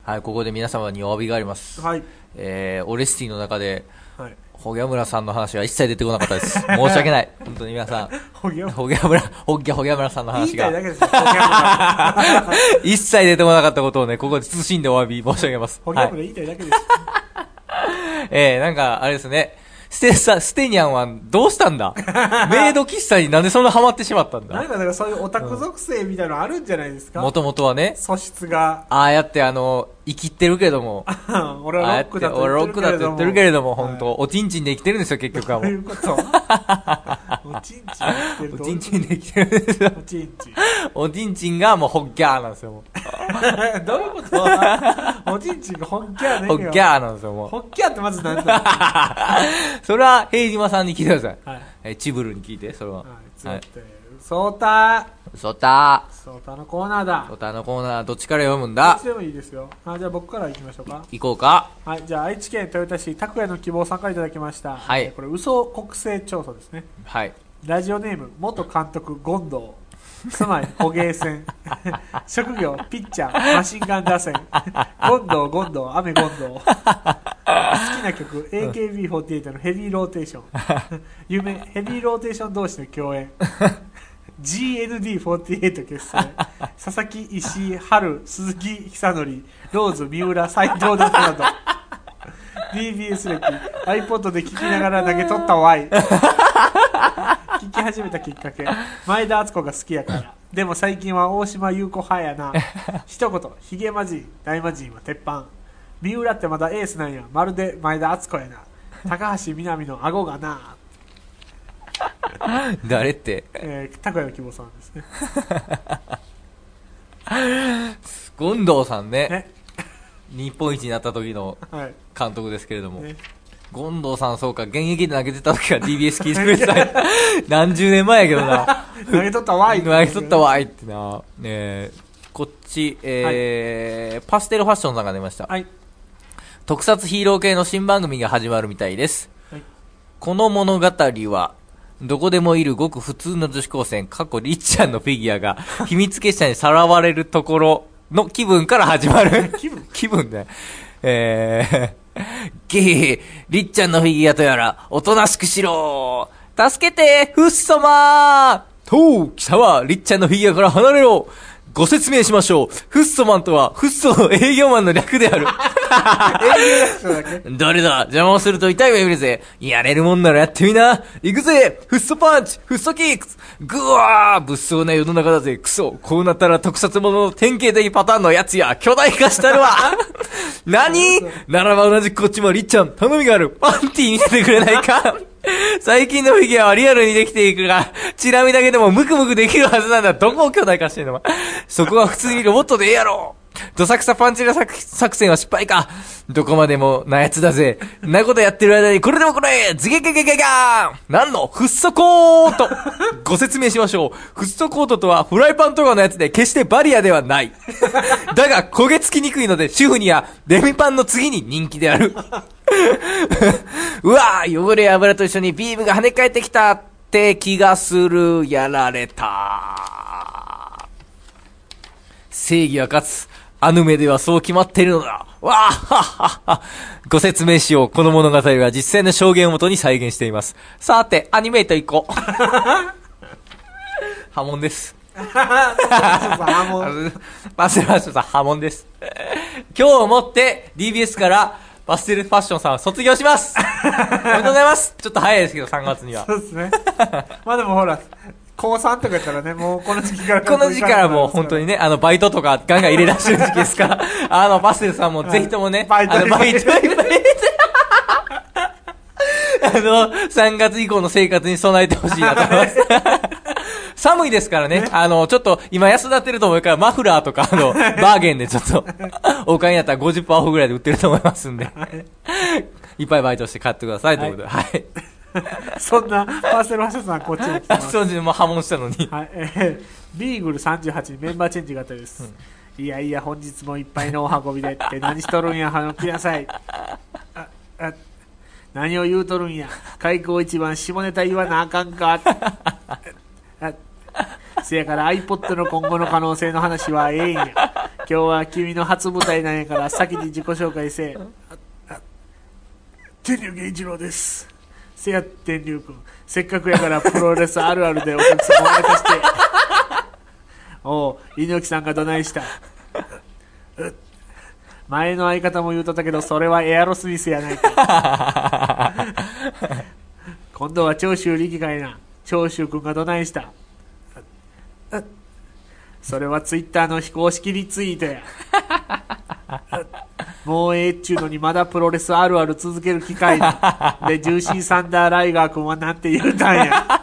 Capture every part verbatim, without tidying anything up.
はい、ここで皆様にお詫びがあります。 はい。 えー、オレスティの中で、 はい。 ホギャムラさんの話が一切出てこなかったです。申し訳ない。本当に皆さん。 ホギャホギャムラ、ホギャ、ホギャムラさんの話が。 言いたいだけですよ、ホギャムラ。 一切出てこなかったことをね、ここで謹んでお詫び申し上げます。 ホギャムラ言いたいだけです。 はい、えー、なんか、あれですね。ステさ、ステニャンはどうしたんだメイド喫茶になんでそんなハマってしまったんだ。 なんかだからそういうオタク属性みたいなのあるんじゃないですか。 もともとはね。 素質が。 ああやってあの、生きってるけども。 俺はロックだと俺ロックだと言ってるけれども、本当、はい、おちんちんで生きてるんですよ、結局はもう。 どういうことおちんちんで生きてる。 おちんちんで生きてるんですよ。 おちんちん。 おちんちんがもうホッギャーなんですよ、もう。 どういうことおちんちんがホッギャーね。 ホッギャーなんですよ、もう。 ホッギャーってまず何だそれは、平島さんに聞いてください。 はい、 えー、チブルに聞いて、それは。はい。はい、 ソータソータソータのコーナーだ。 ソータのコーナー、どっちから読むんだ。 どっちでもいいですよ。あ、じゃあ僕から行きましょうか。 行こうか。 はい、じゃあ愛知県豊田市拓也の希望さんからいただきました。 はい。 えー、これ、嘘国政調査ですね。 はい。 ラジオネーム、元監督、権藤。住まい、捕鯨船。職業、ピッチャー、マシンガン打線。権藤、権藤、雨権藤。好きな曲、エーケービーフォーティーエイト のヘビーローテーション。夢、ヘビーローテーション同士の共演。ジーエヌディーフォーティーエイト 結成。佐々木、石井、春、鈴木久典、ローズ、三浦、斎藤などなど。ディービーエス 歴、iPod で聴きながら投げ取った Y。聞き始めたきっかけ、前田敦子が好きやから。でも最近は大島優子派やな。一言、ヒゲ魔人、大魔人は鉄板。三浦ってまだエースなんや。まるで前田敦子やな。高橋みなみの顎がな。 誰って、 えー、高谷希望さんですね。 権藤さんね。 ね、 日本一になった時の監督ですけれども、 はいね、 権藤さん、そうか、現役で投げてた時は ディービーエス 聞いてくれてた何十年前やけどな。 投げとったわい、 投げとったわいってな。ね、こっち、えーはい、パステルファッションさんが出ました。 はい、 特撮ヒーロー系の新番組が始まるみたいです。はい、この物語は、どこでもいるごく普通の女子高生、過去りっちゃんのフィギュアが秘密結社にさらわれるところの気分から始まる。 気分気分だよ。えー、ゲー、りっちゃんのフィギュアとやら、おとなしくしろー。助けて、フッソマー。とう、貴様、りっちゃんのフィギュアから離れろ。ご説明しましょう。フッソマンとは、フッソの営業マンの略である。どれだ、邪魔をすると痛い目見るぜ。やれるもんならやってみな。行くぜ、フッソパンチ、フッソキックス。ぐわー、物騒な世の中だぜ、クソ。こうなったら特撮ものの典型的パターンのやつや、巨大化したるわ。何ならば同じくこっちもりっちゃん、頼みがある。パンティー見せてくれないか。最近のフィギュアはリアルにできていくが、チラ見だけでもムクムクできるはずなんだ。どこを巨大化してんの？そこは普通にロボットでええやろ。どさくさパンチラ作戦は失敗か。どこまでもなやつだぜ。んなことやってる間にこれでもこれズゲゲゲゲガーンなんのフッ素コートご説明しましょう。フッ素コートとはフライパンとかのやつで決してバリアではない。だが焦げつきにくいので主婦にはデミパンの次に人気である。うわぁ、汚れや油と一緒にビームが跳ね返ってきたって気がする。やられた。正義は勝つ。あの目ではそう決まっているのだ。わあははは。ご説明しよう。この物語は実際の証言をもとに再現しています。さて、アニメート行こう。波紋です。 波紋。 パステルファッションさん、波紋です。今日をもって ディービーエス からパステルファッションさんは卒業します。おめでとうございます。ちょっと早いですけど、さんがつには。 そうですね。まあでもほら、高さんとかやったらね、もうこの時期から。 この時期からもう本当にね、あの、バイトとかガンガン入れ出してる時期ですから、あの、パステルさんもぜひともね、 バイトあの、バイトいっぱい入れて、あの、さんがつ以降の生活に備えてほしいなと思います。寒いですからね、あの、ちょっと今安なってると思うから、マフラーとか、あの、バーゲンでちょっと、お買いになったら ごじゅっパーセント オフぐらいで売ってると思いますんで、いっぱいバイトして買ってくださいということで、はい。 そんな、パーセルファッションさんこっちに来てます。 そうですね、もう破門したのに。 はい、えー、ビーグルさんじゅうはちにメンバーチェンジ型です。うん、いやいや、本日もいっぱいのお運びでって何しとるんや、はのきなさい。あ、あ、何を言うとるんや。開口一番下ネタ言わなあかんか。あ、せやから iPod の今後の可能性の話はええんや。 今日は君の初舞台なんやから先に自己紹介せえ。天竜源一郎です。せや天竜君、せっかくやからプロレスあるあるでお客さんを沸かして。おう、猪木さんがどないした。前の相方も言うとったけど、それはエアロスミスやないか。今度は長州力かいな。長州君がどないした。それはツイッターの非公式リツイートや。もうええっちゅうのにまだプロレスあるある続ける機会だ。で、ジューシーサンダーライガー君はなんて言うたんや。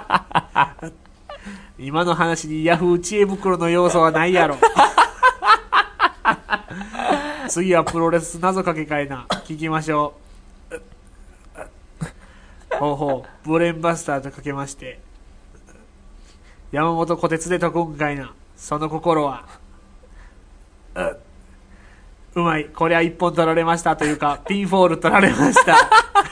今の話にヤフー知恵袋の要素はないやろ。次はプロレス謎かけかいな。聞きましょう。ほうほう、ブレーンバスターとかけまして、山本小鉄で解くんかいな。その心は。う, うまい。こりゃ一本取られましたというか、ピンフォール取られました。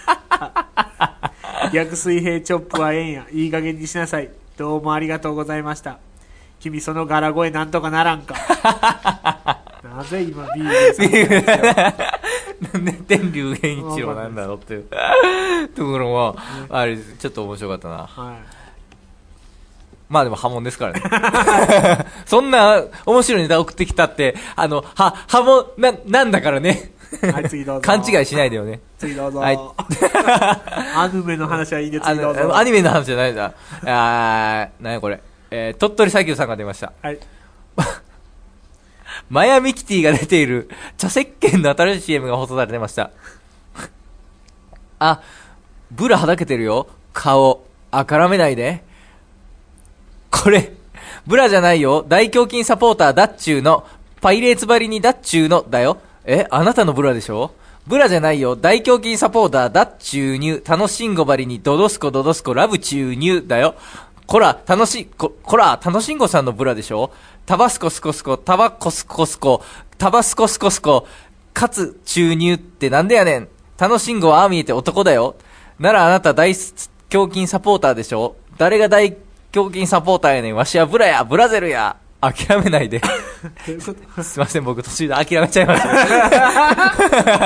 逆水平チョップはええんや。いい加減にしなさい。どうもありがとうございました。君その柄声なんとかならんか。なぜ今ビールでなんで天竜源一郎なんだろうっていうところも、あれちょっと面白かったな。はい、まあでも波紋ですからね。そんな面白いネタ送ってきたって、あの、は、波紋な、なんだからね。 はい、次どうぞ。 勘違いしないでよね。 次どうぞ。 はい。 アニメの話はいいで、次どうぞ。 アニメの話じゃないんだ。あー、なにこれ。えー、鳥取砂丘さんが出ました。はい。マヤミキティが出ている茶石鹸の新しい シーエム が放送されてました。あ、ブラはだけてるよ。顔。あからめないで。これ、ブラじゃないよ。大胸筋サポーターダッチューの、パイレーツ張りにダッチューのだよ。え、あなたのブラでしょ？ブラじゃないよ。大胸筋サポーターダッチューニュー。楽しんご張りにドドスコドドスコラブチューニューだよ。こら、楽し、こ、こら、楽しんごさんのブラでしょ？タバスコスコスコ、タバコスコスコ、タバスコスコスコ、かつ注入ってなんでやねん。楽しんごはああ見えて男だよ。ならあなた大胸筋サポーターでしょ？誰が大胸筋サポーターやねん。わしはブラや、ブラゼルや。諦めないで。すいません、僕途中で諦めちゃいました。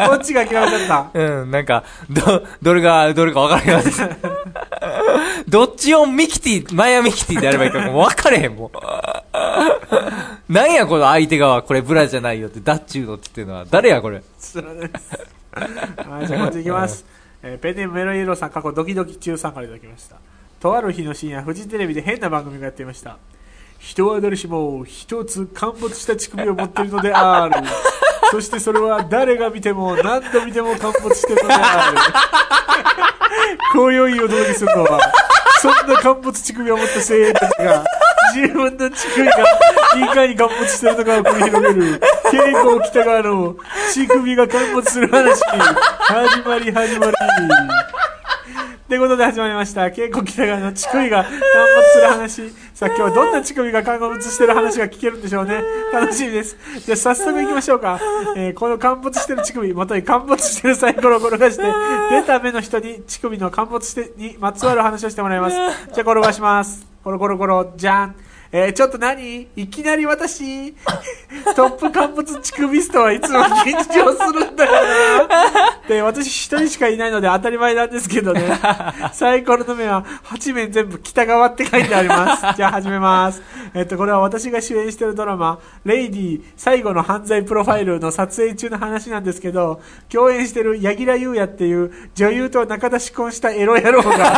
こっちが諦めちゃった。 うん、なんか、ど、どれが、どれか分からへんわ。どっちをミキティ、マヤミキティでやればいいかもう分かれへん、もう。なんや、この相手側、これブラじゃないよって、ダッチューのって言ってるのは、誰や、これ。 知らないです。はい、じゃあこっち行きます。えー、ペンネームメロイエローさん、過去ドキドキ中さんからいただきました。とある日の深夜、フジテレビで変な番組がやっていました。人は誰しも一つ陥没した乳首を持っているのである。そしてそれは誰が見ても何度見ても陥没しているのである。今宵お届けするのは、そんな陥没乳首を持った精鋭たちが自分の乳首がいかに陥没しているのかを繰り広げる稽古北川の乳首が陥没する話。始まり始まり。ということで始まりました。稽古北川の乳首が陥没する話。さあ今日はどんな乳首が陥没してる話が聞けるんでしょうね。楽しみです。じゃあ早速行きましょうか。えー、この陥没してる乳首、またに陥没してるサイコロを転がして、出た目の人に乳首の陥没してにまつわる話をしてもらいます。じゃあ転がします。コロコロコロ、じゃん。えー、ちょっと何いきなり私、トップ陥没乳首ストはいつも緊張するんだよな。で、私一人しかいないので当たり前なんですけどね。サイコロの目ははち面全部北側って書いてあります。じゃあ始めます。えっと、これは私が主演しているドラマ、レイディ最後の犯罪プロファイルの撮影中の話なんですけど、共演している柳楽優弥っていう女優と仲出し婚したエロ野郎が、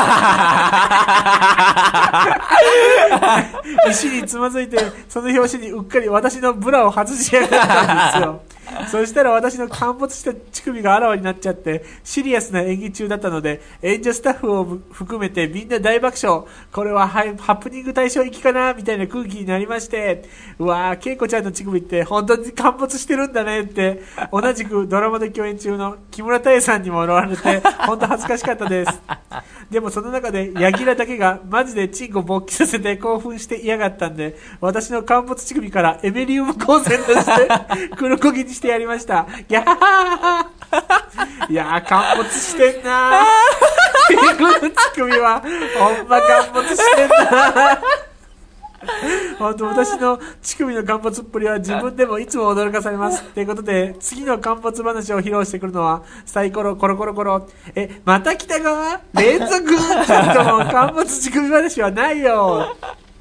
石につまずいて、その拍子にうっかり私のブラを外しやがったんですよ。そしたら私の陥没した乳首があらわになっちゃって、シリアスな演技中だったので、演者スタッフを含めてみんな大爆笑。これはハプニング対象行きかなみたいな空気になりまして、うわー、恵子ちゃんの乳首って本当に陥没してるんだねって、同じくドラマで共演中の木村多江さんにも笑われて、本当恥ずかしかったです。でもその中で柳楽だけがマジでチンコ勃起させて興奮して嫌がったんで、私の陥没乳首からエメリウム光線として黒焦げにしてやりました。ギャーいやー、陥没してんなー。乳首はほんま陥没してんなー。 本当私の乳首の陥没っぷりは自分でもいつも驚かされます。ということで、次の陥没話を披露してくるのは、サイコロコロコロコロ。え、また北川連続ちょっともう陥没乳首話はないよ。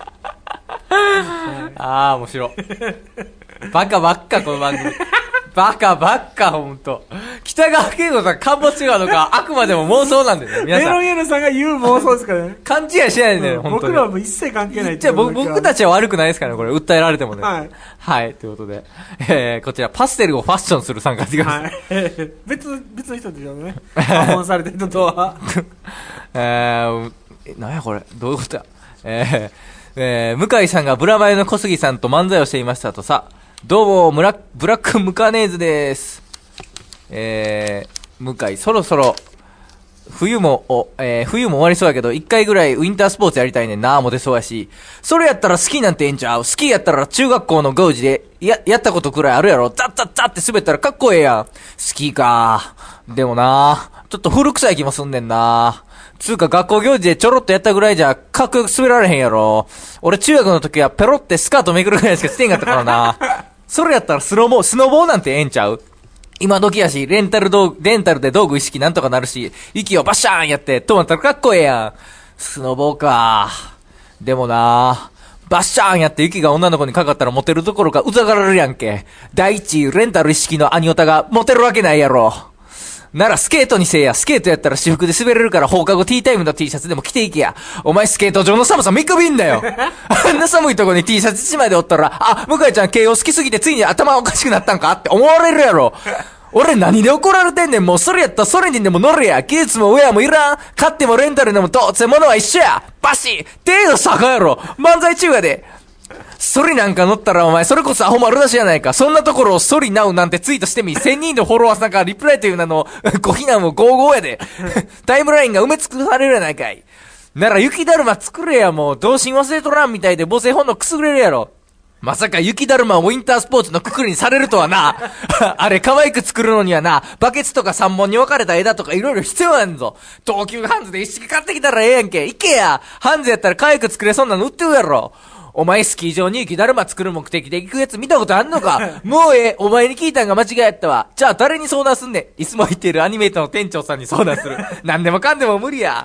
あー、面白い。バカばっか、この番組。バカばっか、ほんと。北川景子さん、陥没違うのか、あくまでも妄想なんですよ、皆さん。 メロンエルさんが言う妄想ですからね。 勘違いしないでね、 うん、 ほんとに。 僕らはもう一切関係ない。 じゃあ、僕たちは悪くないですからね、これ。訴えられてもね。 はい。 はい、ということで。えー、こちら、パステルをファッションする参加してください。 はい。別、別の人でしょうね。訪問されてる人とは。 えー、なんやこれ、どういうことや。えー、えー、向井さんがブラマヨの小杉さんと漫才をしていましたとさ、どうも、ブラブラックムカネーズです。えー、向井、そろそろ、冬も、お、えー、冬も終わりそうやけど、一回ぐらいウィンタースポーツやりたいねんな、モテそうやし。それやったらスキーなんてええんちゃう？スキーやったら中学校の行事で、や、やったことくらいあるやろ。ザッザッザッって滑ったらかっこええやん。スキーか。でもな、ちょっと古臭い気もすんねんな。つうか学校行事でちょろっとやったぐらいじゃ、かっこよく滑られへんやろ。俺中学の時はペロってスカートめくるぐらいしかしてんかったからな。それやったらスノボ、スノボーなんてええんちゃう？今時やし、レンタル道具、レンタルで道具意識なんとかなるし、息をバシャーンやって止まったらかっこええやん。スノボーか。でもな、バシャーンやって雪が女の子にかかったらモテるどころかうざがられるやんけ。第一、レンタル意識のアニオタがモテるわけないやろ。ならスケートにせえや。スケートやったら私服で滑れるから放課後ティータイムの T シャツでも着ていけや。お前スケート場の寒さ見くびんだよ。あんな寒いとこに T シャツいちまいでおったら、あ、向井ちゃん慶応好きすぎてついに頭おかしくなったんかって思われるやろ。俺何で怒られてんねん。もうそれやったらそれにでも乗れや。技術もウェアもいらん。買ってもレンタルでもどうせ物は一緒や。バシッ程度坂やろ。漫才中やで。ソリなんか乗ったらお前それこそアホ丸出しやないか。そんなところをソリナウなんてツイートしてみ。せんにんのフォロワーさんからリプライという名のご非難もゴーゴーやで。タイムラインが埋め尽くされるやないかい。なら雪だるま作れや。もう童心忘れとらんみたいで母性本能くすぐれるやろ。まさか雪だるまをウィンタースポーツのくくりにされるとはな。あれ可愛く作るのにはな、バケツとか三本に分かれた枝とかいろいろ必要やんぞ。東急ハンズで一式買ってきたらええやんけ。行けや。ハンズやったら可愛く作れそうなの売ってるやろ。お前スキー場に雪だるま作る目的で行くやつ見たことあんのか。もうええ。お前に聞いたんが間違いやったわ。じゃあ誰に相談すんねん。いつも言っているアニメーターの店長さんに相談する。何でもかんでも無理や。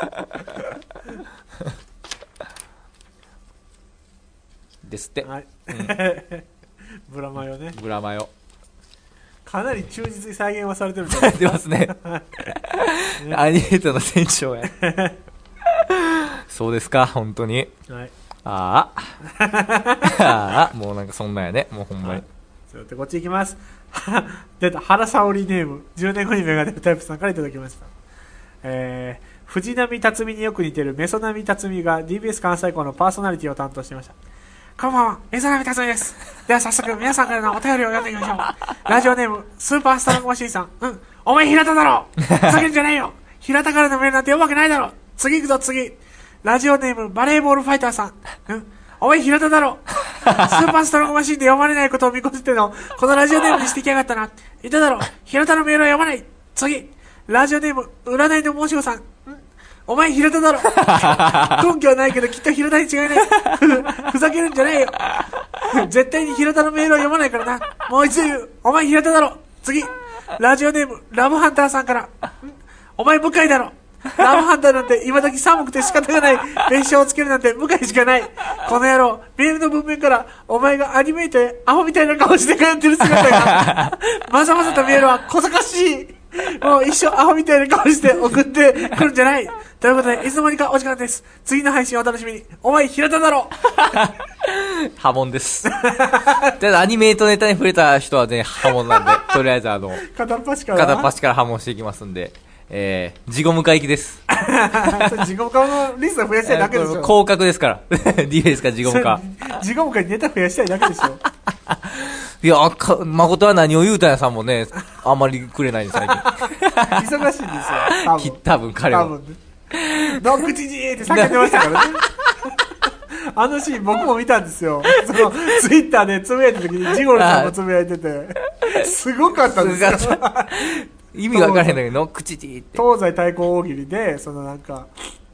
ですって。 はい。 うん、 ブラマヨね。 ブラマヨ。 かなり忠実に再現はされてるされてますね。ね、アニメーターの店長や。そうですか、本当に。 はい。 ああ。ああ、もうなんかそんなんやね。もうほんまに。はい、 そうやってこっち行きます。出た、原沙織ネーム。じゅうねんごに芽が出るタイプさんからいただきました。えー、藤波辰巳によく似てるメソナミ辰巳が ディービーエス 関西校のパーソナリティを担当していました。こんばんは、メソナミ辰巳です。では早速皆さんからのお便りを読んでいきましょう。ラジオネーム、スーパーストロングマシーンさん。うん、お前平田だろ。ふざけんじゃないよ。平田からのメールなんて読むわけないだろ。次行くぞ次。ラジオネームバレーボールファイターさん。うん、お前平田だろ。スーパーストロングマシンで読まれないことを見越してのこのラジオネームにしてきやがったな。いただろ。平田のメールは読まない。次。ラジオネーム占いの申し子さん。ん、お前平田だろ。根拠はないけどきっと平田に違いない。ふざけるんじゃないよ。絶対に平田のメールは読まないからな。もう一度言う。お前平田だろ。次。ラジオネームラブハンターさんから。ん、お前向井だろ。ラブハンターなんて今時寒くて仕方がない。名称をつけるなんて向井しかない。この野郎、メールの文面からお前がアニメートへアホみたいな顔して通ってる姿がまざまざとメールは小賢しい。もう一生アホみたいな顔して送ってくるんじゃない。ということでいつの間にかお時間です。次の配信をお楽しみに。お前平田だろ。 波紋です。ただアニメートネタに触れた人はね波紋なんで、とりあえずあの片っ端から片っ端から波紋していきますんで、えー、地獄向かいきです。 地獄顔のリスト増やしたいだけでしょ。 降格ですから。ディフェンスか地獄か。 地獄かにネタ増やしたいだけでしょ。 いや、か、誠は何を言うたんやさんもね、あんまりくれないんです、最近。 忙しいんですよ。 多分彼は。 多分ね。ノックチジーって叫んでましたからね。あのシーン僕も見たんですよ。そのツイッターでつぶやいた時にジゴロさんもつぶやいてて、すごかったんですよ。 意味が分からへんだけど、ノックチジーって。 東西対抗大喜利で、そのなんか、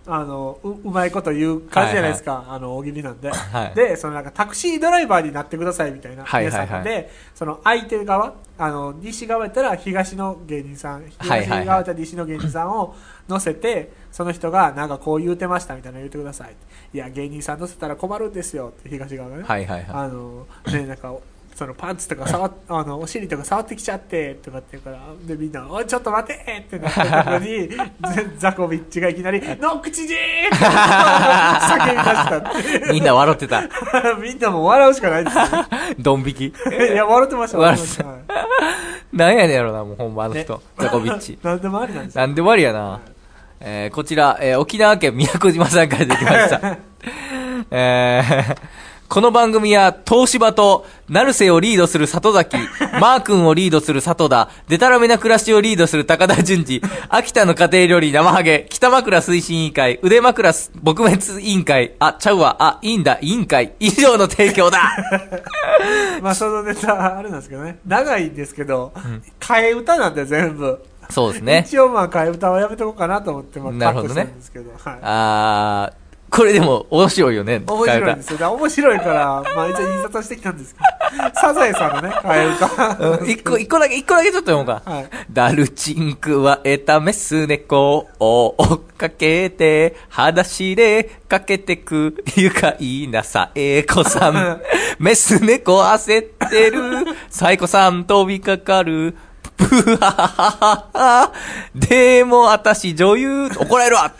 あのう、うまいこと言う感じじゃないですか、はいはい、あの大喜利なんで、 はい、 でそのなんかタクシードライバーになってくださいみたいなはいはいはい、 皆さんでその相手側あの西側やったら東の芸人さん東側やったら西の芸人さんを乗せて、はいはいはい、その人がなんかこう言うてましたみたいなの言ってください、いや芸人さん乗せたら困るんですよって東側がね、 はいはいはい、 あのねなんかそのパンツとか触っあのお尻とか触ってきちゃってとかって言うからでみんなおいちょっと待てってなった時にザコビッチがいきなりノックチジーって叫び出したってみんな笑ってたみんなも笑うしかないですよドン引きいや笑ってました笑ってた、はい、なんやねんやろなもうほんまあの人、ね、ザコビッチなんでもありなんですよなんでもありやな、はい、えー、こちら、えー、沖縄県宮古島さんから出てきましたえーこの番組は東芝と成瀬をリードする里崎、マー君をリードする里田、デタラメな暮らしをリードする高田純次、秋田の家庭料理生ハゲ、北枕推進委員会、腕枕撲滅委員会、あ、ちゃうわ、あ、いいんだ、委員会、以上の提供だまあそのネタ、あれなんですけどね、長いんですけど、うん、替え歌なんで全部。 そうですね。 一応まあ替え歌はやめとこうかなと思って、まあカットしたんですけど。なるほどね。はい、 あー。これでも面白いよね。 面白いんですよ。面白いから、まあ一応印刷してきたんですけど。サザエさんのね、替え歌。 うん、一個、一個だけ、一個だけちょっと読もうか。はい。ダルチンクは得たメス猫を追っかけて、裸足でかけてく、愉快なサエコさん。メス猫焦ってる、サエコさん飛びかかる。ブハハハハでも私女優怒られるわ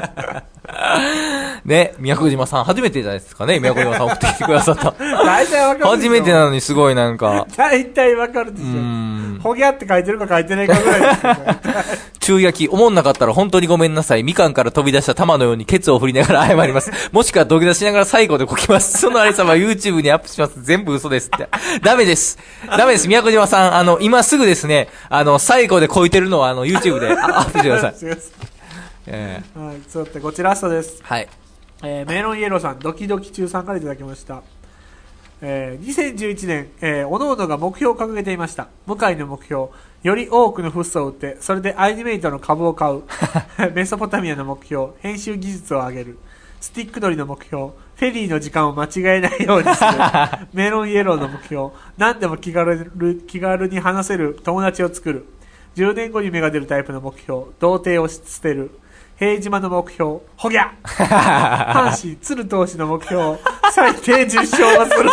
ね、宮古島さん初めてじゃないですかね、宮古島さん送ってきてくださった大体わかる初めてなのにすごいなんか大体わかるでしょ。ほぎゃって書いてるか書いてないかぐらいですよ中焼き、おもんなかったら本当にごめんなさい。みかんから飛び出した玉のようにケツを振りながら謝ります。もしくは土下座しながら最後でこきます。そのありさま YouTube にアップします。全部嘘ですって。ダメです。ダメです。宮古島さん、あの、今すぐですね、あの、最後でこいてるのはあの、YouTube でアップしてください。 えー、はい、そうって、こちらラストです。 はい。 えー、メロンイエローさん、ドキドキ中さんからいただきました。えー、にせんじゅういちねん、えー、おのおのが目標を掲げていました。向井の目標、より多くのフッ素を売って、それでアニメイトの株を買う。メソポタミアの目標、編集技術を上げる。スティック乗りの目標、フェリーの時間を間違えないようにする。メロンイエローの目標、何でも気軽気軽に話せる友達を作る。じゅうねんごに芽が出るタイプの目標、童貞を捨てる。平島の目標、ほぎゃ阪神、鶴投手の目標、最低じゅっ勝はする。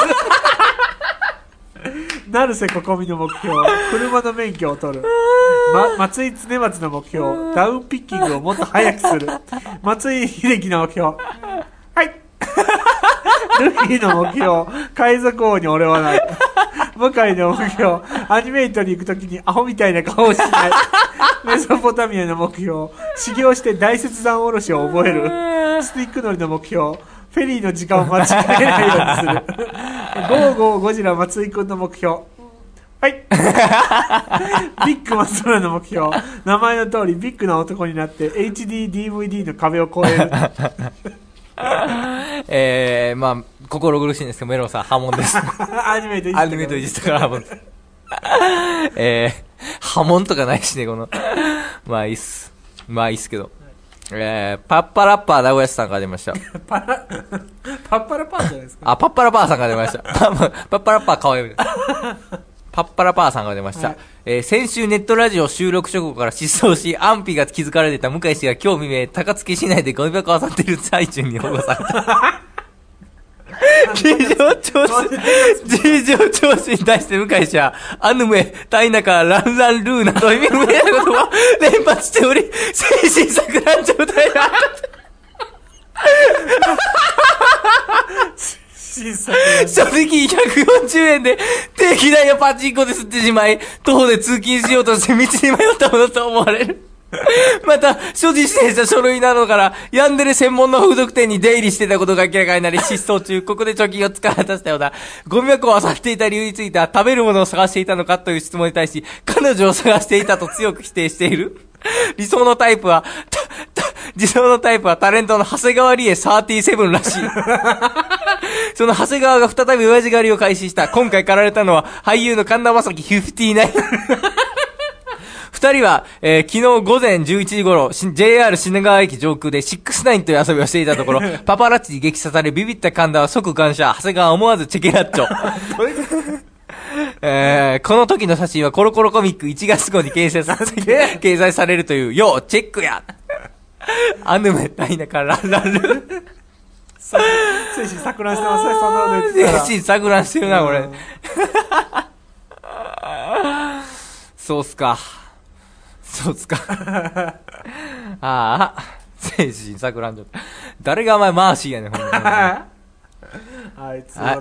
成瀬ここみの目標、車の免許を取る。ま、松井常松の目標、ダウンピッキングをもっと早くする。松井秀喜の目標、はい。ルフィの目標、海賊王に俺はない。向井の目標、アニメイトに行くときにアホみたいな顔をしない。メソポタミアの目標、修行して大切断おろしを覚える。スティック乗りの目標、フェリーの時間を間違えないようにする。ゴーゴーゴジラ松井くんの目標、はい。ビッグ松村の目標、名前の通りビッグな男になって エイチディーディーブイディー の壁を越える。 えー、まあ心苦しいんですけど、メロンさん、波紋です。 アニメートいじったから。 アニメートいじったから波紋です。えー、波紋とかないしね、この。まあいいっす。まあいいっすけど。えー、パッパラッパー名古屋市さんから出ました。 パラ、パッパラパーじゃないですか。 あ、パッパラパーさんから出ました。パッパラッパーかわいい。パッパラパーさんが出ました。はい、えー、先週ネットラジオ収録直後から失踪し、安否が気づかれていた向井氏が今日未明、高槻市内でゴミ箱を漁っている最中に保護された。事情聴取、事情聴取に対して向井氏は、アヌメ、タイナカ、ランランルーなど意味不明な言葉を連発しており、精神錯乱状態だ。正直ひゃくよんじゅうえんで定期代をパチンコで吸ってしまい、徒歩で通勤しようとして道に迷ったものと思われる。また、所持指定した書類などから、ヤンデレ専門の風俗店に出入りしてたことが明らかになり、失踪中、ここで貯金を使い果たしたようだ。ゴミ箱を漁っていた理由については、食べるものを探していたのかという質問に対し、彼女を探していたと強く否定している。理想のタイプは、理想のタイプはタレントの長谷川理恵さんじゅうなならしい。その長谷川が再び親父狩りを開始した。今回狩られたのは俳優の神田正輝ごじゅうきゅう。二二人は、えー、昨日午前じゅういちじ頃、ジェイアール 品川駅上空でろくじゅうきゅうという遊びをしていたところ、パパラッチに激写されビビった神田は即感謝、長谷川は思わずチェケラッチョ。えー、この時の写真はコロコロコミックいちがつ号に掲載さ掲載されるという、よう、チェックやアヌメダイナからランラル。 精神錯乱してますね、そんなこと言ってたら。 精神錯乱してるな、これ。そうっすか。そうっすか。ああ、精神錯乱じゃった。誰がお前マーシーやねん、ほんまに。 はい、つごって、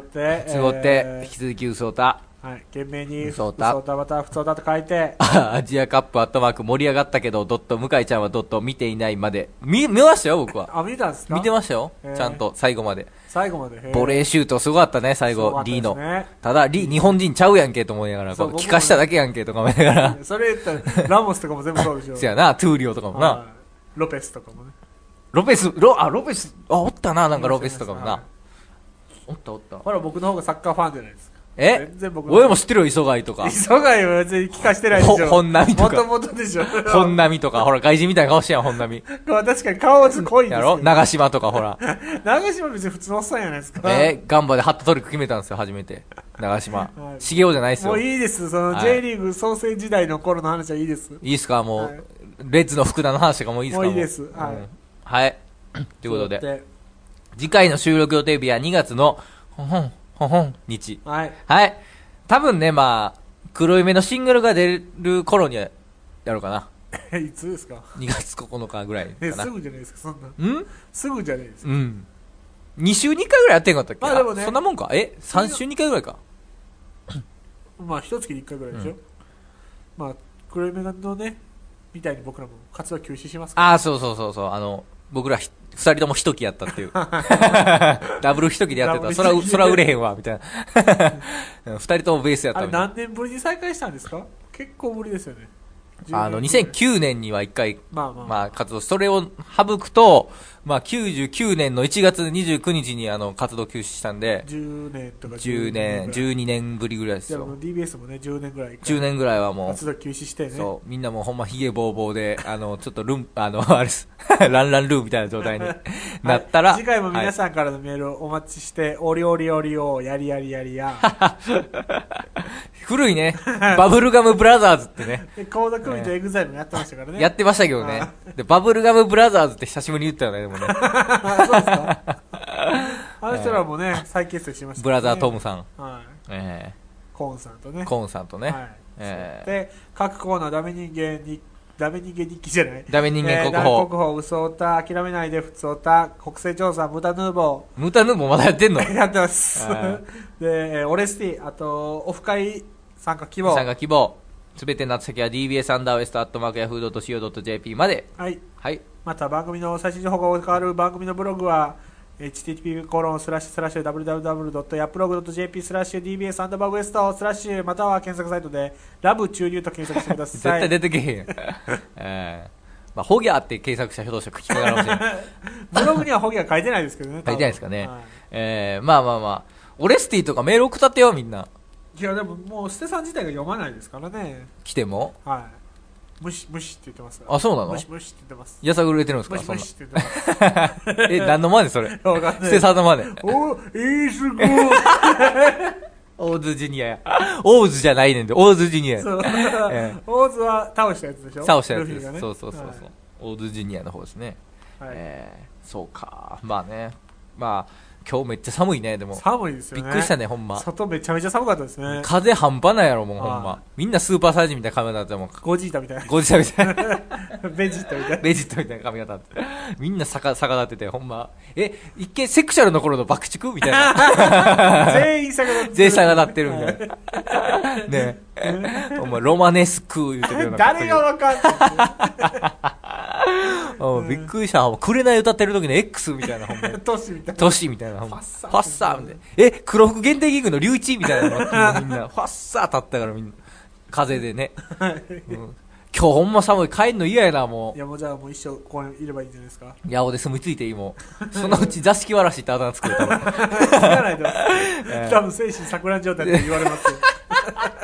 つごって、えー、引き続きうそおた。 はい、懸命に、 うそおた。 うそおたまた、ふつおたと書いて。 アジアカップアットマーク盛り上がったけど、ドット、向井ちゃんはドット、見ていないまで。見、見ましたよ、僕は。 あ、見たんですか？ 見てましたよ。ちゃんと、最後まで。 最後まで。 ボレーシュートすごかったね、最後、リーの。ただ、リー、日本人ちゃうやんけと思いながら、聞かしただけやんけとか思いながら。 それ言ったら、ラモスとかも全部そうでしょ。 そうやな、トゥーリオとかもな。 ロペスとかもね。 ロペス、ロ、あ、ロペス、あ、おったな、なんかロペスとかもな。おったおった。 ほら、僕の方がサッカーファンじゃないですか。 え全然僕俺も知ってるよ、磯貝とか。 磯貝は別に聞かしてないでしょ。 本並とか。 もともとでしょ。 本並とか、ほら、外人みたいな顔してやん、本並。 確かに顔ず濃いですやろ長島とか、ほら。 長島別に普通のおっさんやないですか。 えガンバでハットトリック決めたんですよ、初めて。長島。茂雄じゃないですよ。 もういいです。その J リーグ創成時代の頃の話はいいです。 いいっすか、もう。レッズの福田の話とかもいいっすか。 もういいです。はい。 はい。ということで。次回の収録予定日はにがつの、ほほん、ほほん、日。 はい。 はい。多分ね、まあ、黒い目のシングルが出る頃には、やろうかな。 え、いつですか？ にがつここのかぐらいかな。 え、すぐじゃないですか、そんな。 んすぐじゃないですか。 うん。に週にかいぐらいやってんかったっけ？ まあでもね。 そんなもんか。え ?さん 週にかいぐらいか。 まあ、一月にいっかいぐらいでしょ。うん、まあ、黒い目のね、みたいに僕らも活動休止しますから。 ああ、そうそうそうそう。あの、僕ら二人とも一期やったっていう。ダブル一期でやってた。そら、そら売れへんわ、みたいな。二人ともベースやったみたいな。 あれ何年ぶりに再開したんですか？結構ぶりですよね。 あの、にせんきゅうねんには一回、 まあまあ、 まあ、活動、それを省くと、まあ、きゅうじゅうきゅうねんのいちがつにじゅうくにちにあの、活動休止したんで、 じゅうねんとかじゅうねん、じゅうにねんぶりぐらいですよ。 じゃあ ディービーエス もね、じゅうねんぐらい。 じゅうねんぐらいはもう、 活動休止してね。 そう、みんなもうほんまヒゲボーボーで、あの、ちょっとルン、あの、あれです、ランランルーみたいな状態になったら、はい、 次回も皆さんからのメールをお待ちして、おりおりおりをやりやりやりや。 古いね。バブルガムブラザーズってね。 コード組とエグザイルもやってましたからね。 やってましたけどね。で、バブルガムブラザーズって久しぶりに言ったよね、でもね。 そうですか。あの人らもね、再結成しました、ね。 ブラザートムさん。 はい。 えー、コーンさんとね。 コーンさんとね。はい。 えー、で、各コーナーダメ人間に、ダメ人間日記じゃない。 ダメ人間国宝。 えー、国宝、嘘歌、諦めないで、普通歌、国勢調査、ムタヌーボー。ムタヌーボーまだやってんの？ やってます。で、オレスティ、あと、オフ会参加希望。 参加希望。すべての先は ディービーエス アンダーウエストアットマークヤフードドットシーオードットジェーピー まで。 はい。 はい。 また番組の最新情報が変わる番組のブログは、エイチティーティーピー コロンスラッシュスラッシュ ダブリューダブリューダブリュー ドットヤプログ ドット ジェーピー スラッシュ ディービーエス アンダーバーウエストスラッシュまたは検索サイトでラブ注入と検索してください。 絶対出てけへん。えーまあ、ホギャーって検索した人としては聞きながらもしれない。 ブログにはホギャー書いてないですけどね。 書いてないですかね。はい、えー、まあまあまあ。オレスティとかメール送ったってよ、みんな。 いや、でももう、ステさん自体が読まないですからね。 来てもはい。無視、無視って言ってます。 あ、そうなの？ 無視、無視って言ってます。 やさぐれてるんですか？ 無視、無視って言ってます。 え、何のマネそれ？ わかんない。 ステさんのマネ。 お、えー、すごい。 オーズジュニアや。オーズじゃないねんで、オーズジュニアや。 そう。えー、オーズは倒したやつでしょ？ 倒したやつです。ね、そうそうそうそう、はい。オーズジュニアの方ですね。はい。えー、そうか。まあね。まあ、今日めっちゃ寒いね、でも。 寒いですよね。 びっくりしたね、ほんま。 外めちゃめちゃ寒かったですね。 風半端ないやろ、もうほんま。みんなスーパーサイズみたいな髪型だったもん。 ゴジータみたいな。 ゴジータみたいな。 ベジットみたいな。 ベジットみたいな髪型って。みんな逆、逆立ってて、ほんま。え、一見セクシャルの頃の爆竹みたいな。 全員逆立ってる。 全員逆立ってるみたいな。ねえ。お前、ロマネスク言うてるような。 誰がわかんないびっくりした。くれない歌ってる時の X みたいな、ほんま。 トシみたいな。 トシみたいな。ファッサー。ファッサーみたいな。え、黒服限定ギグの龍一みたいなのみんな。ファッサー立ったからみんな。風でね。うん、今日ほんま寒い。帰んの嫌やな、もう。 いや、もうじゃあもう一生ここにいればいいんじゃないですか。 八尾で住み着いていいもん。そのうち座敷わらしってあだ名作れたの。 言わないと。多分精神錯乱状態って言われますよ。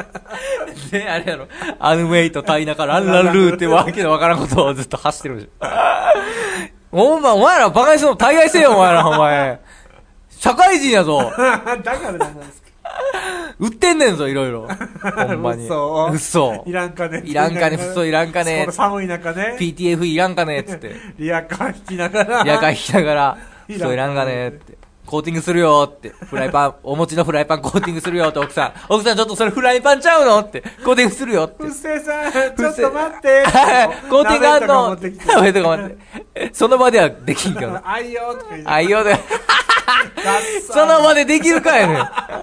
で、あれやろ。アヌメイト、タイナカ、ランランルーってわけのわからんことをずっと走ってるでしょ。お前、お前らバカにするの大概せえよ、お前ら、お前。社会人やぞ。 だからなんですか。 売ってんねんぞ、いろいろ。ほんまに。 嘘。 嘘。 いらんかね。 いらんかね、嘘いらんかね。 この寒い中ね。 ピーティーエフ いらんかね、つって。 リアカー弾きながら。 リアカー弾きながら、嘘いらんかね、って。コーティングするよって。フライパン、お餅のフライパンコーティングするよって奥さん。奥さんちょっとそれフライパンちゃうのって。コーティングするよって。 うっせーさん、ちょっと待って。 コーティングあんの鍋とか待って。その場ではできんけど。 あいよとか言う。 あいよで。その場でできるかやねん。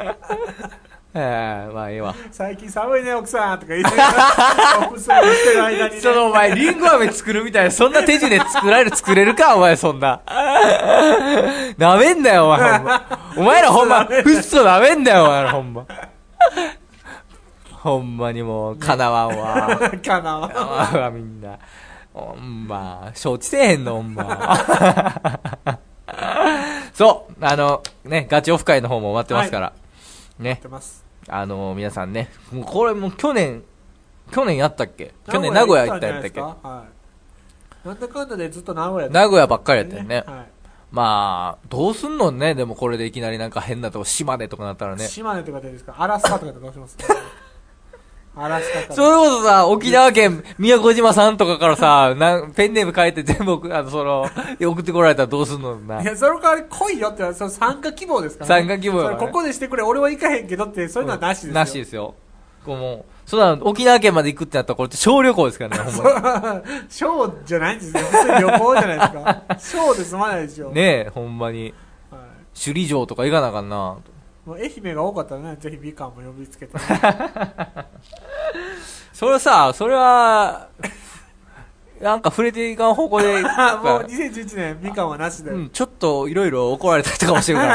ええ、まあええわ。 最近寒いね、奥さんとか言って。おむすびしてる間にね。 そのお前、リンゴ飴作るみたいな、そんな手順で作られる、作れるか、お前、そんな。なめんなよ、お前、ほんま。お前らほんま、ふっそなめんなよ、お前ら、ほんま。ほんまにもう、かなわんわ。 かなわんわ。 かなわんわ、みんな。ほんま、承知せえへんの、ほんま。そう、あの、ね、ガチオフ会の方も終わってますから。はい、ね。あのー、皆さんね、もうこれもう去年、去年やったっけ去年名古屋行ったやったっけ、はい、 なんだかんだでずっと名古屋名古屋ばっかりやったよね。 はい、 まあ、どうすんのね、でもこれでいきなりなんか変なとこ、島根とかなったらね。 島根とかでですかアラスカとかでどうしますかアラスカから。 それこそさ、沖縄県宮古島さんとかからさ、なんペンネーム変えて全部、あの、その、送ってこられたらどうすんのな。 いや、その代わり来いよって、その参加希望ですからね。参加希望よ、 ね。ここでしてくれ、俺は行かへんけどって、そういうのはなしですよ。 なしですよ。こうもう、そんな沖縄県まで行くってなったらこれって小旅行ですからね、ほんまに。小じゃないんですよ。普通に旅行じゃないですか。小で済まないでしょ。 ねえ、ほんまに。はい、首里城とか行かなあかんな。 もう愛媛が多かったらね、ぜひ美観も呼びつけて、ね。 それさ、それは、なんか触れていかん方向で。 もうにせんじゅういちねん、みかんはなしで。 うん、ちょっといろいろ怒られたりとかもしてるから。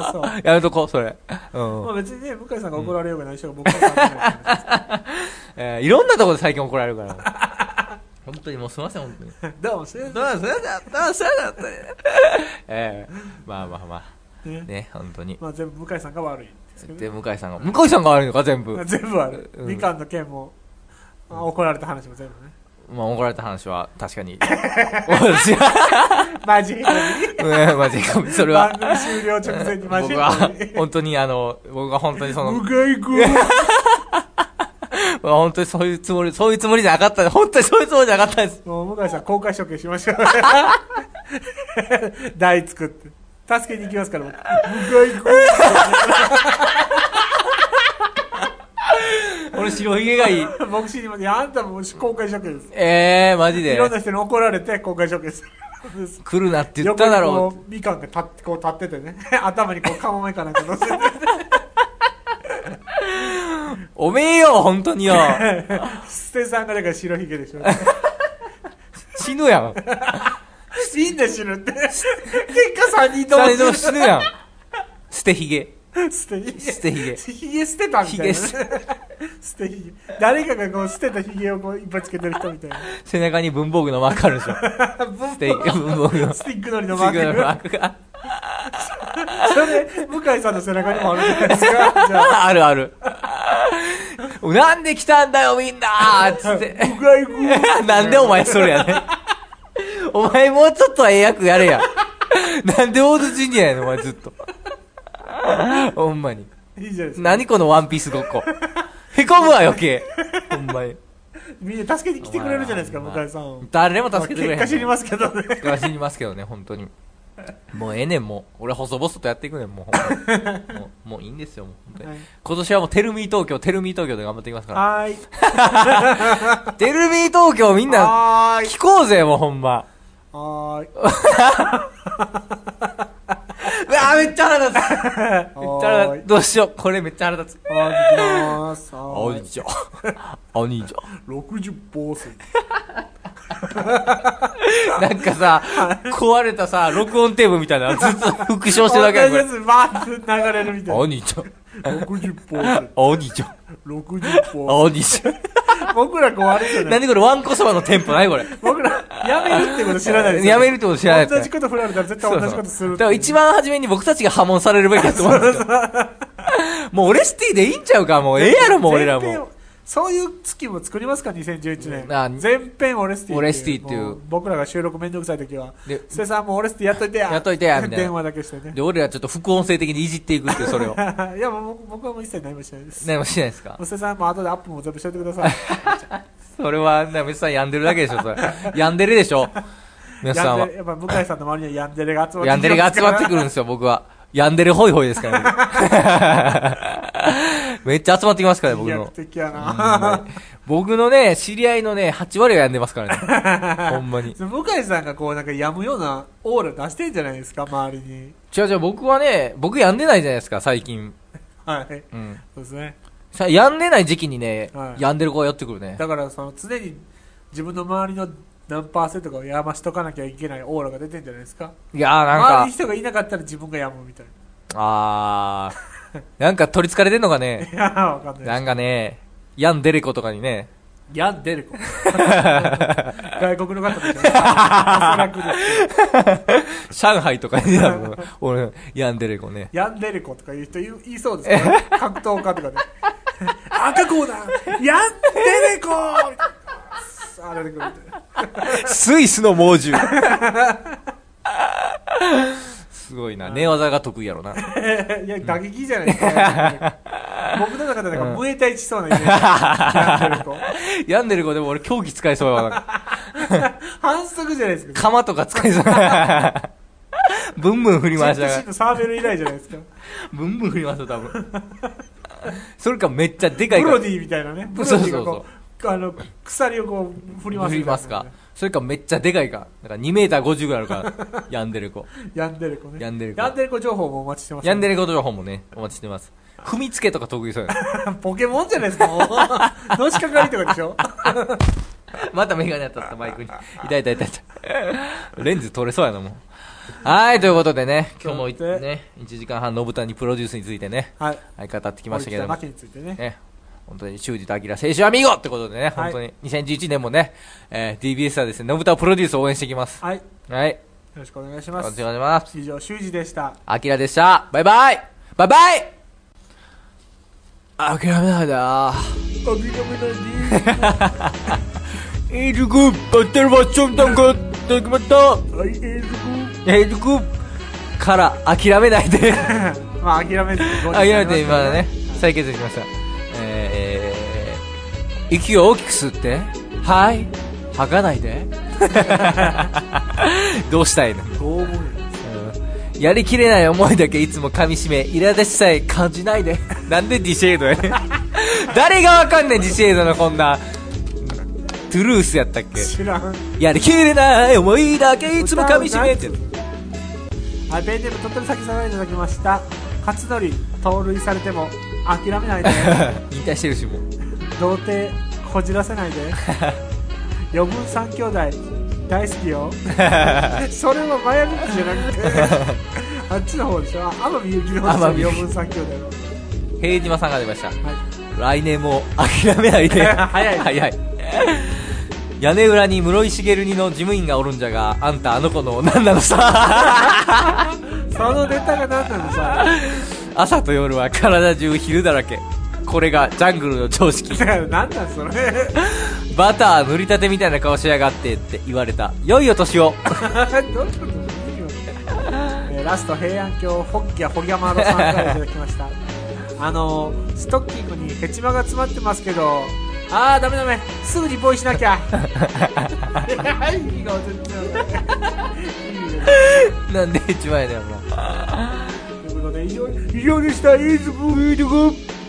そうやめとこう、それ。 うん。まあ別にね、向井さんが怒られようがないし、僕は関係ない。 えー、いろんなところで最近怒られるから。本当にもうすみません、本当に。 どうもすみません。 どうもすみません。どうもすみません。ええー、まあまあまあ。ね、ね、本当に。 まあ全部向井さんが悪い。 で、向井さんが。向井さんが悪いのか、全部。 全部悪い。みかんの件も、まあ、怒られた話も全部ね。 まあ怒られた話は確かに。 マジうん、マジか。それは。 番組終了直前にマジ僕は、本当にあの、僕は本当にその。 向井くん本当にそういうつもり、そういうつもりじゃなかった。本当にそういうつもりじゃなかったです。 もう向井さん公開処刑しましょう。台作って。助けに行きますから、僕。向井くん俺白ひげがいい。 僕死にます。いや、あんたも公開処刑です。 ええー、マジで。 いろんな人に怒られて公開処刑です。 来るなって言っただろう。 横にこう、みかんが立って、こう立っててね。頭にこう、カモメかなんか乗せて。 おめえよ、本当によ。 ステさんがだから白ひげでしょ。 死ぬやん。 死んで死ぬって。結果さんにんとも死ぬやん。捨てひげ。 捨てひげ。 捨てひげ。 ひげ捨てたみたいな、ね。捨てひげ。誰かがこう捨てたひげをこういっぱいつけてる人みたいな。 背中に文房具のマークあるでしょ。 スティ文房具の。スティックのりのマーク。スティックのりのマークが。それ、向井さんの背中にもあるじゃないですか。じゃあ。 あるある。なんで来たんだよみんなーっつって。 向井くん。 なんでお前それやねん。お前もうちょっとええ役やれや。なんで大津ジュニアやねん、お前ずっと。ほんまに。 いいじゃないですか。 何このワンピースごっこ。へこむわ余計。ほんまに。 みんな助けに来てくれるじゃないですか、向井さん。 誰も助けてくれへん。 結果知りますけどね。 結果知りますけどね、本当に。もうええねん、もう。俺細々とやっていくねん、もう。ほんまもう、もういいんですよ、もう。本当にはい、今年はもうテルミー東京、テルミー東京で頑張っていきますから。 はーい。テルミー東京みんな、聞こうぜ、もうほんま。 はーい。 うわーめっちゃ腹立つ。めっちゃ腹立つ。どうしよう。これめっちゃ腹立つ。 あー、できまーす。 お兄ちゃん。お兄ちゃん。 ろくじゅっパーセント。 なんかさ、壊れたさ、録音テープみたいなずっと復唱してるだけやん、これ。 同じやつバーッと流れるみたいな。 お兄ちゃん。 ろくじゅっパーセント。 お兄ちゃん。 ろくじゅっパーセント。 お兄ちゃん。 僕らこうあれじゃない。 何これワンコそばのテンポないこれ。 僕ら、やめるってこと知らないですよ。 やめるってこと知らないです。 同じこと振られたら絶対同じことする。 だから一番初めに僕たちが破門されるべきだと思うんですよ。もうオレシティでいいんちゃうかもうええやろもう俺らも。 そういう月も作りますかにせんじゅういちねん。 あ全編オレスティオレスティっていうも僕らが収録めんどくさい時はで布施さんもオレスティやっといてややっといてやみたいな電話だけしてね。 で、俺らちょっと副音声的にいじっていくっていう、それを。 いやもう僕はもう一切何もしてないです。 何もしないですか。 布施さんも後でアップも全部しといてください。 それは、ね、皆さん病んでるだけでしょ、それ。病んでるでしょ。皆さんは。 やっぱ向井さんの周りにはヤンデレが集まってヤンデレが集まってくるんですよ、僕は。ヤンデレホイホイですからね。めっちゃ集まってきますからね、僕の。 的やな僕のね、知り合いのね、はち割は病んでますからね。ほんまに。 向井さんがこうなんか病むようなオーラ出してんじゃないですか、周りに。 違う違う、僕はね、僕病んでないじゃないですか、最近。 はい。 うん。 そうですね。 さ病んでない時期にね、 はい、 病んでる子が寄ってくるね。 だからその常に自分の周りの何パーセントかをやましとかなきゃいけないオーラが出てんじゃないですか。 いやーなんか周りに人がいなかったら自分が病むみたいな。 あーなんか取り憑かれてんのかね。 いやわかんない。 なんかね、ヤンデレコとかにね。 ヤンデレコ。外国の方でしょ。おそらくです上海とかになる俺ヤンデレコね。 ヤンデレコとか言う人言いそうですね。格闘家とかで。赤コーナーヤンデレコみたいな。あれでくるスイスの猛獣。すごいな、寝技が得意やろな。 いや打撃じゃないですか。僕の中でなんかムエタイしそうなイメージ。ヤンデレコ。 ヤンデレコでも俺狂気使いそうやわ。 反則じゃないですか。 鎌とか使いそう。ブンブン振り回しながら。 サーベル以来じゃないですか。 ブンブン振り回す多分。それかめっちゃでかいブロディみたいなね。ブロディがこうあの鎖をこう振ります、 振りますか。それかめっちゃでかいか。だからにメーターごじゅうぐらいあるから。ヤンデレコ。 ヤンデレコね。 ヤンデレコ。 ヤンデレコ情報もお待ちしてます、ね。 ヤンデレコ情報もね、お待ちしてます。踏みつけとか得意そうや。 ポケモンじゃないですか。のしかかりとかでしょ。 またメガネ当たったマイクに。痛い痛い痛い痛い。レンズ取れそうやなもう。はい、ということでね、今日もね、いちじかんはんのぶたにプロデュースについてね、はい、はい、語ってきましたけども。 についてね。 ね本当に修二と明青春アミーゴってことでね、はい、本当ににせんじゅういちねんもね、えー、ディービーエス はですね、のぶたプロデュースを応援していきます。 はい。 はい。 よろしくお願いします。 よろしくお願いします。 以上、修二でした。 あきらでした。バイバイバイバイ諦めないだ諦めないでエイズグーバッテルバッションタンクできました。 はい、エイズグーエイズグーから諦めないでまあ諦めずに諦めて今だね、再結成しました。えー、息を大きく吸ってはい吐かないでどうしたいの。 どう思うよ、 うん、やりきれない思いだけいつも噛み締め苛立ちさえ感じないでなんでディシェードやね誰がわかんねんディシェードのこんなトゥルースやったっけ。 知らん。 やりきれない思いだけいつも噛み締めて。 はい、ペンネーム鳥取崎さんからいただきました。勝則盗塁されても諦めないで引退してるしもう童貞こじらせないで余分三兄弟大好きよそれはマヤミキじゃなくてあっちの方でしょ。天海祐希の方でしょ。余分三兄弟の平島さんが出ました、はい、 来年も諦めないで早い早い屋根裏に室井茂にの事務員がおるんじゃが、あんたあの子の何なのさそのネタが何なのさ。 朝と夜は体中昼だらけ、これがジャングルの常識何なんそれバター塗りたてみたいな顔しやがってって言われた。良いお年をえー、ラスト平安京ホッギャホギャマロさんからいただきましたあのー、ストッキングにヘチマが詰まってますけど、あーダメダメすぐにポイしなきゃいい顔全然なんでヘチマやねんもうということで以上以上でした。イーズブーイードグ